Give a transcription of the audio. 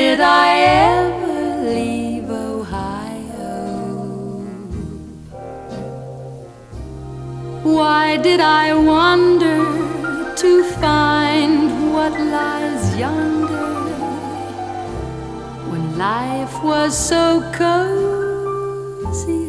did I ever leave Ohio? Why did I wander to find what lies yonder, when life was so cozy